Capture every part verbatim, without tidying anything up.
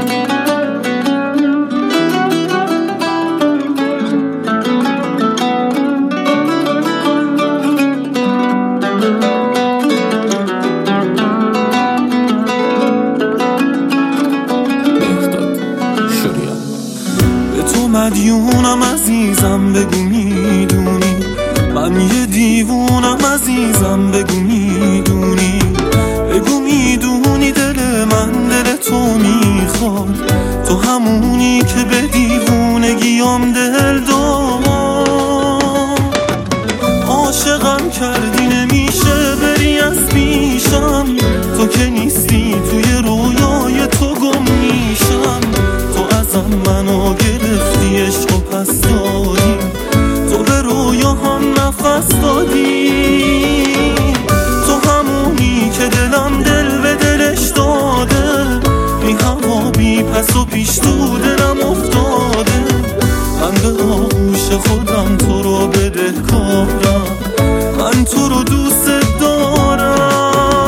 مدیونم عزیزم، بگو میدونی من یه دیوونم عزیزم، بگو میدونی بگو میدونی دل من دل تو میخواد، تو همونی که به دیوونگیام دل داد. عاشقم کردی نمیشه بری از پیشم، تو که نیستی توی رویای تو گم میشم. تو ازم منو گرفتی عشق و پس دادی، تو به رویاهم نفس دادی، تو همونی که دلم دل به دلش داده، بی هوا بی پس و پیش تو دلم افتاده. من به آغوش خودم تو رو بدهکارم، من تو رو دوست دارم.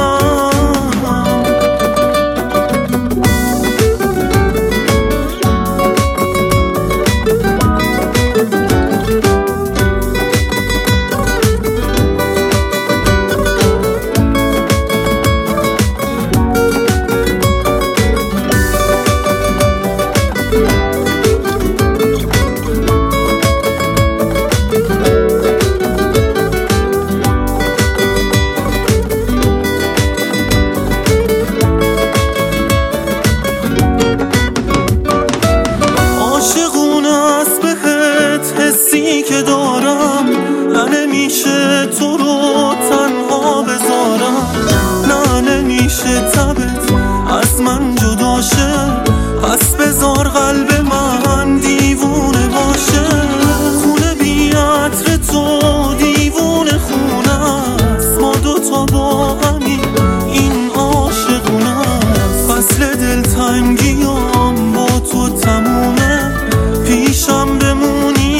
که دارم نه نمیشه تو رو تنها بذارم، نه نمیشه تبت از من جدا شه، پس بذار قلب من دیوونه باشه. خونه بی عطر تو دیوونه خونه است، ما دوتا با همین این عاشقونه است. فصل دلتنگیام با تو تمومه، پیشم بمونی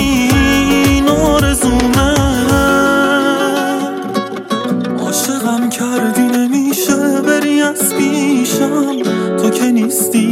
عاشقم کردی نمیشه بری از پیشم، تو که نیستی